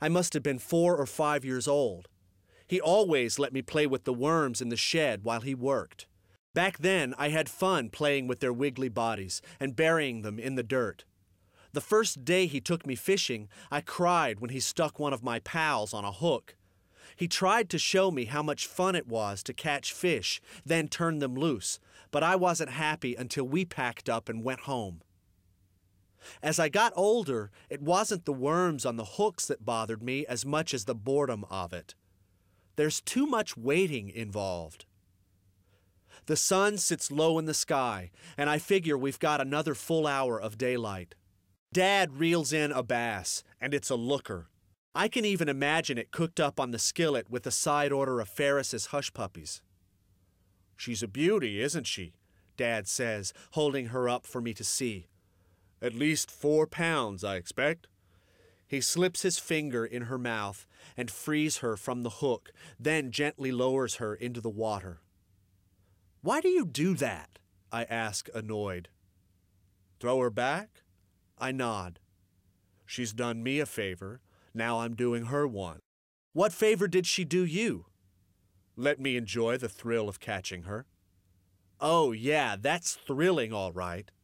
I must have been 4 or 5 years old. He always let me play with the worms in the shed while he worked. Back then, I had fun playing with their wiggly bodies and burying them in the dirt. The first day he took me fishing, I cried when he stuck one of my pals on a hook. He tried to show me how much fun it was to catch fish, then turn them loose, but I wasn't happy until we packed up and went home. As I got older, it wasn't the worms on the hooks that bothered me as much as the boredom of it. There's too much waiting involved. The sun sits low in the sky, and I figure we've got another full hour of daylight. Dad reels in a bass, and it's a looker. I can even imagine it cooked up on the skillet with a side order of Ferris's hush puppies. "She's a beauty, isn't she?" Dad says, holding her up for me to see. "At least 4 pounds, I expect." He slips his finger in her mouth and frees her from the hook, then gently lowers her into the water. "Why do you do that?" I ask, annoyed. "Throw her back?" I nod. "She's done me a favor. Now I'm doing her one." "What favor did she do you?" "Let me enjoy the thrill of catching her." "Oh, yeah, that's thrilling, all right."